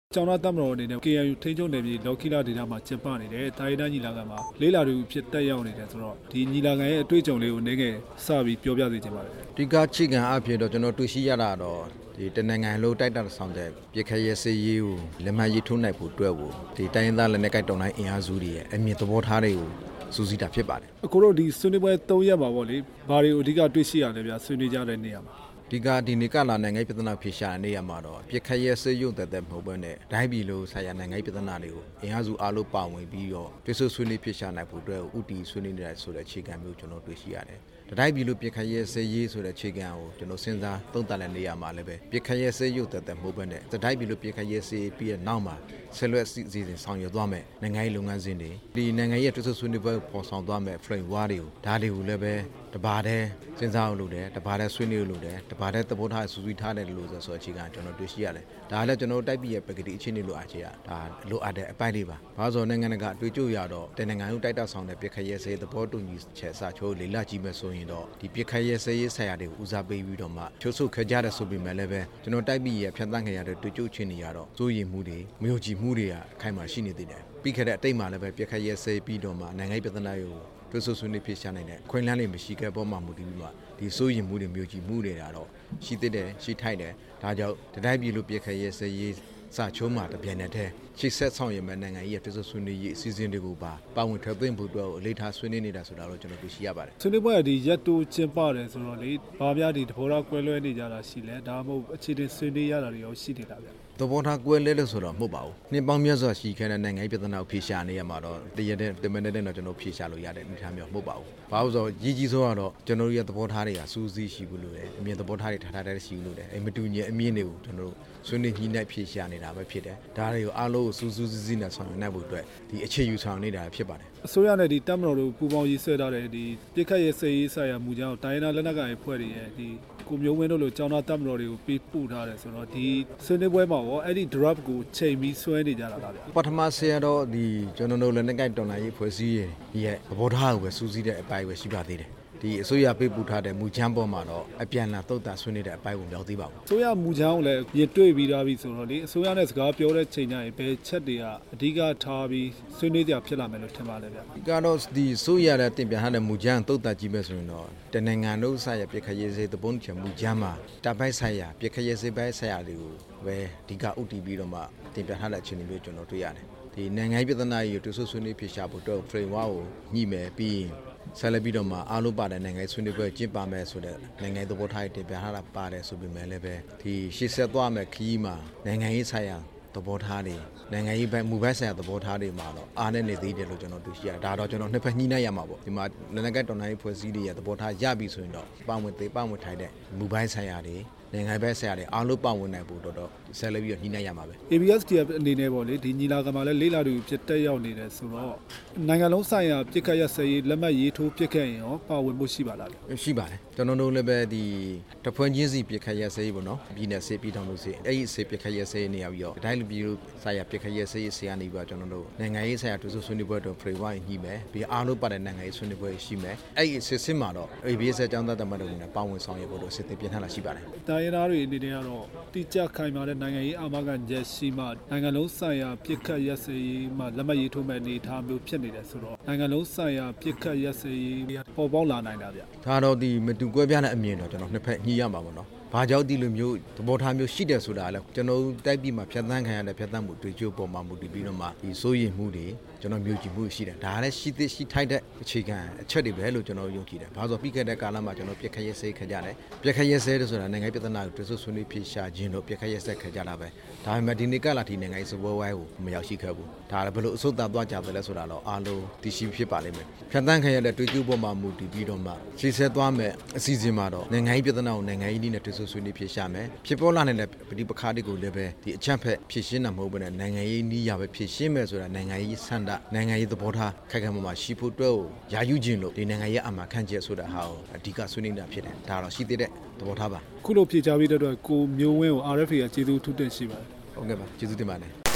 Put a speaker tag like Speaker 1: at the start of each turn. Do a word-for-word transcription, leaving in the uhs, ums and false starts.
Speaker 1: ကျောင်းသားတပ်မတော်အနေနဲ့ K I U ထိန်းချုပ်နယ်မြေလော်ကီလာဒေသမှာကျင်းပနေတဲ့တိုင်းဒေသညီလာခံမှာလေးလာတွေဖြစ်တက်ရောက်နေတယ်ဆိုတော့ဒီညီလာခံရဲ့အတွေ့အကြုံလေးကိုနည်းငယ်စပြီးပြောပြစေချင်ပါတယ်
Speaker 2: ။ဒီကချိကန်အဖြစ်တော့ကျွန်တော်တွေ့ရှိရတာတော့ဒီတနင်္ဂနွေလုံးတိုက်တာဆောင်တဲ့ပြခရဲစေးရေးကိုလက်မှတ်ရေးထိုးနိုင်ဖို့အတွက်ကိုဒီတိုင်းရင်းသားလက်နက်ကိုက်တောင်တိုင်းအင်အားစုတွေရဲ့အမြင့်သဘောထားတွေကိုစူးစီးတာဖြစ်ပါတယ်
Speaker 1: ။အခုတော့ဒီဆွေးနွေးပွဲ၃ရက်ပါပေါ့လေ။ဘာတွေကိုအဓိကတွေ့ရှိရလဲဗျာဆွေးနွေးကြတဲ့နေရာမှာ
Speaker 2: ဒီကဒီနေ့ကလာနိုင်ငံပြည်ထနာဖြေရှာနေရမှာတော့ပြခရဲစေးရုံတဲ့တဲ့မဟုတ်ဘဲနဲ့ဒိုင်းပြည်လိုဆိုင်ရာနိုင်ငံပြည်ထနာတွေကိုအင်အားစုအားလုံးပါဝင်ပြီးတော့တွဲဆွဆွေးနွေးဖြေရှာနိုင်ဖို့အတွက်ဥတီဆွေးနွေးနေတဲ့ဆိုတဲ့အခြေခံမျိုးကျွန်တော်တွေ့ရှိရတယ်။ဒိုင်းပြည်လိုပြခရဲစေးရေးဆိုတဲ့အခြေခံကိုကျွန်တော်စဉ်းစားသုံးသပ်တဲ့နေရာမှာလည်းပဲပြခရဲစေးရုံတဲ့တဲ့မဟုတ်ဘဲနဲ့ဒိုင်းပြည်လိုပြခရဲစေးပြီးတဲ့နောက်မှာဆက်လက်စီစဉ်ဆောင်ရွက်သွားမယ်နိုင်ငံရေးလုပ်ငန်းစဉ်တွေဒီနိုင်ငံရေးတွဲဆွဆွေးနွေးပွဲပေါ်ဆောင်သွားမယ် framework တွေကိုဒါတွေကိုလည်းပဲတပါတဲ့စဉ်းစားလို့တယ်တပါတဲ့ဆွေးနွေးလို့တယ်တပါတဲ့သဘောထားစူးစီးထားတယ်လို့ဆိုအခြေခံကျွန်တော်တွေ့ရှိရတယ်ဒါလည်းကျွန်တော်တိုက်ပြည်ရဲ့ပကတိအခြေအနေလိုအားချေရဒါလိုအပ်တဲ့အပိုင်းတွေပါဘာလို့ဆိုနိုင်ငံကအတွေ့အကြုံရတော့တနိုင်ငံလုံးတိုက်တာဆောင်တဲ့ပြခရဲစေးသဘောတူညီချက်စာချုပ်လေးလာကြည့်မယ်ဆိုရင်တော့ဒီပြခရဲစေးရေးဆိုင်ရာတွေကိုဦးစားပေးပြီးတော့မှချိုးဆုပ်ခကြတဲ့ဆိုပေမဲ့လည်းပဲကျွန်တော်တိုက်ပြည်ရဲ့ဖြတ်သန်းခံရတဲ့တွေ့ကြုံချင်းတွေရတော့စိုးရိမ်မှုတွေမယုံကြည်မှုတွေကအခိုင်အမာရှိနေသေးတယ်ပြီးခဲ့တဲ့အတိတ်မှာလည်းပဲပြခရဲစေးပြီးတော့မှနိုင်ငံရေးပြည်ထနာကိုတွဲဆွဆွေးနွေးဖြေရှာနိုင်တဲ့ခွင့်လန်းလေးမရှိခဲ့ပေါ်မှာမူတည်ပြီးမှဒီစိုးရိမ်မှုတွေမျိုးကြီးမှုတွေတာတော့ရှိသေးတယ်ရှိထိုက်တယ်ဒါကြောင့်တတိုင်းပြည်လိုပြခရဲစေးရေးစာချုံးမှာတပြိုင်နက်တည်းချိတ်ဆက်ဆောင်ရမယ့်နိုင်ငံရေးတွဲဆွဆွေးနွေးရေးအစီအစဉ်တွေကိုပါပါဝင်ထည့်သွင်းဖို့အတွက်အလေးထားဆွေးနွေးနေတာဆိုတာတော့ကျွန်တော်တွေ့ရှိရပါတယ်
Speaker 1: ဆွေးနွေးပွဲကဒီရက်တိုးကျင်းပတယ်ဆိုတော့လေဘာများဒီတဘောထားကွဲလွဲနေကြတာရှိလဲဒါမှမဟုတ်အခြေတင်ဆွေးနွေးရတာတွေရောရှိနေတာဗျ
Speaker 2: သဘောထားကွဲလဲလို့ဆိုတော့မဟုတ်ပါဘူးနှစ်ပေါင်းများစွာရှိခဲ့တဲ့နိုင်ငံရေးပြည်ထနာကိုဖြေရှာနေရမှာတော့တရတဲ့တမန်တဲ့တော့ကျွန်တော်ဖြေရှာလို့ရတဲ့အနေအထားမျိုးမဟုတ်ပါဘူးဘာလို့ဆိုတော့ကြီးကြီးဆိုတော့ကျွန်တော်တို့ရဲ့သဘောထားတွေကစူးစီးရှိဘူးလို့လေအမြင်သဘောထားတွေထားထားတဲ့ရှိဘူးလို့လေအမတူညီအမြင်တွေကိုကျွန်တော်တို့ဆွေးနွေးညှိနှိုင်းဖြေရှာနေတာပဲဖြစ်တယ်ဒါတွေကိုအားလုံးကိုစူးစူးစီးစီးနဲ့ဆောင်ရွက်နိုင်ဖို့အတွက်ဒီအခြေယူဆောင်နေတာဖြစ်ပါတယ်
Speaker 1: အစိုးရနဲ့ဒီတပ်မတော်တို့ပူးပေါင်းရေးဆွဲထားတဲ့ဒီပြစ်ခတ်ရေးစေရေးဆိုင်ရာမူကြောင်းတိုင်းဒေသလက်နက်ကိုင်အဖွဲ့တွေရဲ့ဒီကိုမျိုးဝင်းတို့လိုကျောင်းသားတပ်မတော်တွေကိုပေးပို့ထားတယ်ဆိုတော့ဒီဆွေးနွေးပွဲမှာရောအဲ့ဒီ draft ကိုချိန်ပြီးဆွဲနေကြတာလားဗျ
Speaker 2: ပထမဆရာတော့ဒီကျွန်တော်တို့လက်နက်ကိုင်တော်လှန်ရေးဖွဲ့စည်းရဲ့သဘောထားကိုပဲစူးစီးတဲ့အပိုင်းပဲရှိပါသေးတယ်ဒီအစိုးရပေးပို့ထားတဲ့မူချမ်းပေါ်မှာတော့အပြန်အလှန်သုတ်တာဆွေးနွေးတဲ့အပိုင်းကိုရောက်သေးပါဘူး
Speaker 1: အစိုးရမူချမ်းကိုလည်းရတွေ့ပြီးသားပြီဆိုတော့လေအစိုးရနဲ့စကားပြောတဲ့ချိန်ကျရင်ဘယ်ချက်တွေကအဓိကထားပြီးဆွေးနွေးကြဖြစ်လာမယ်လို့ထင်ပါလဲဗျ
Speaker 2: ဒီကတော့ဒီစိုးရတဲ့တင်ပြထားတဲ့မူချမ်းသုတ်တာကြည့်မယ်ဆိုရင်တော့တနိုင်ငံလုံးဆိုင်ရာပြခရဲစေးသဘုံချမူချမ်းမှာတပိုက်ဆိုင်ရာပြခရဲစေးပိုင်းဆိုင်ရာတွေကိုပဲအဓိကဥတီပြီးတော့မှတင်ပြထားတဲ့အခြေအနေမျိုးကျွန်တော်တွေ့ရတယ်ဒီနိုင်ငံပြည်ထနာရေးတွဲဆွေးနွေးဖြေရှာဖို့တော့ framework ကိုညှိမယ်ပြီးဆက်လက်ပြီးတော့မှအားလုံးပါတဲ့နိုင်ငံဆွေးနွေးပွဲကျင်းပမယ်ဆိုတဲ့နိုင်ငံသဘောထားတင်ပြထားတာပါတယ်ဆိုပေမဲ့လည်းပဲဒီရှေ့ဆက်သွားမယ်ခရီးမှာနိုင်ငံရေးဆိုင်ရာသဘောထားတွေနိုင်ငံရေးဘက်မူဘက်ဆိုင်ရာသဘောထားတွေမှာတော့အားနဲ့နေသေးတယ်လို့ကျွန်တော်တွေ့ရှိရတယ်ဒါတော့ကျွန်တော်နှစ်ဖက်ညှိနှိုင်းရမှာပေါ့ဒီမှာလက်နက်ကတော်နိုင်ဖွဲ့စည်းတွေရဲ့သဘောထားရပြီဆိုရင်တော့ပါဝင်သေးပါဝင်ထိုင်တဲ့မူပိုင်းဆိုင်ရာတွေနိုင်ငံဘက်ဆိုင်ရာတွေအားလုံးပါဝင်နိုင်ဖို့တော့တော့ဆက်လက်ပြီးတော့ညှိနှိုင်းရမှာပဲ
Speaker 1: A B S T F အနေနဲ့ပေါ့လေဒီညီလာခံမှာလည်းလေးလာတွေဖြစ်တက်ရောက်နေတယ်ဆိုတော့နိုင်ငံလုံးဆိုင်ရာပြစ်ခတ်ရစရေးလက်မှတ်ရေးထိုးပြစ်ခတ်ရင်ရောပါဝင်မှုရှိပါလား
Speaker 2: ရှိပါတယ်ကျွန်တော်တို့လည်းပဲဒီတဖွင့်ချင်းစီပြစ်ခတ်ရစရေးပေါ့နော်ပြည်နယ်စေပြည်ထောင်လို့စီအဲ့ဒီစေပြစ်ခတ်ရစရေးနေရာပြီးတော့ဒိုင်းလူပြည်လို့ဆိုင်ရာပြစ်ခတ်ရစရေးဆရာနေပြီးတော့ကျွန်တော်တို့နိုင်ငံရေးဆိုင်ရာတူဆွေးနွေးပွဲတော့ framework ညှိမယ်ပြီးအားလုံးပါတဲ့နိုင်ငံရေးဆွေးနွေးပွဲရှိမယ်အဲ့ဒီစစ်စစ်မှာတော့ A B S အကြောင်းသားတမန်တော်တွေနဲ့ပါဝင်ဆောင်ရွက်ဖို့တော့စစ်သေးပြင်ထားလာရှိပါတယ်
Speaker 1: တိုင်းရင်းသားတွေအနေနဲ့ကတော့တိကျခိုင်မာတဲ့နိုင်ငံရေးအာမခံချက်ရှိမှနိုင်ငံလုံးဆိုင်ရာပြစ်ခတ်ရစရေးမှလက်မှတ်ရေးထိုးမဲ့အနေအထားမျိုးဖြစ်နေတယ်ဆိုတော့နိုင်ငံလုံးဆိုင်ရာပြစ်ခတ်ရစရေးပေါ်ပေါက်လာနိုင်တာဗျ
Speaker 2: ဒါတော့ဒီမတူကွဲပြားတဲ့အမြင်တော့ကျွန်တော်နှစ်ဖက်ညှိရမှာပေါ့နော်ဘာကြောင့်ဒီလိုမျိုးသဘောထားမျိုးရှိတယ်ဆိုတာလဲကျွန်တော်တိုက်ပြည်မှာဖြတ်သန်းခံရတဲ့ဖြတ်သန်းမှုတွေ့ကြုံပေါ်မှာမူတည်ပြီးတော့မှဒီစိုးရိမ်မှုတွေကျွန်တော်မျိုးကြည့်မှုရှိတယ်ဒါလည်းရှိသရှိထိုက်တဲ့အခြေခံအချက်တွေပဲလို့ကျွန်တော်ယုံကြည်တယ်ဘာလို့ဆိုပြီးခဲ့တဲ့ကာလမှာကျွန်တော်ပြက်ခရဲစေးခကြတယ်ပြက်ခရဲစေးဆိုတာနိုင်ငံပြည်ထနာကိုတွဲဆွဆွနေဖြေရှာခြင်းတို့ပြက်ခရဲစေးခကြတာပဲဒါပေမဲ့ဒီနေ့ကလာဒီနိုင်ငံရေးစပွဲဝိုင်းကိုမရောက်ရှိခဲ့ဘူးဒါလည်းဘယ်လိုအစိုးသားသွားကြတယ်လဲဆိုတာတော့အားလုံးသိရှိဖြစ်ပါလိမ့်မယ်ဖြတ်သန်းခံရတဲ့တွေ့ကြုံပေါ်မှာမူတည်ပြီးတော့မှရှေ့ဆက်သွားမယ်အစီအစဉ်မှာတော့နိုင်ငံရေးပြည်ထနာကိုနိုင်ငံရေးနည်းနဲ့တွဲဆွဆွနေဖြေရှာမယ်ဖြစ်ပေါ်လာတဲ့ပဋိပက္ခတွေကိုလည်းပဲဒီအချက်ဖက်ဖြည့်ရှင်းတာမဟုတ်ဘဲနဲ့နိုင်ငံရေးနည်းရပဲဖြည့်ရှင်းမယ်ဆိုတာနိုင်ငံရေးဆန္ဒနိုင်ငံရေးသဘောထားခိုင်ခိုင်မာမာရှိဖို့အတွက်ကိုယာယူခြင်းလို့ဒီနိုင်ငံရေးအမှားခံချက်ဆိုတာဟာကိုအဓိကဆွေးနွေးတာဖြစ်တယ်ဒါတော့ရှိသေးတဲ့သဘောထားပါ
Speaker 1: ခုလိုဖြည့်ချပေးတဲ့အတွက်ကိုမျိုးဝင်းကို R F A ကကျေးဇူးထူးတင်ရှိပါတယ်
Speaker 2: ဟုတ်ကဲ့ပါကျေးဇူးတင်ပါတယ်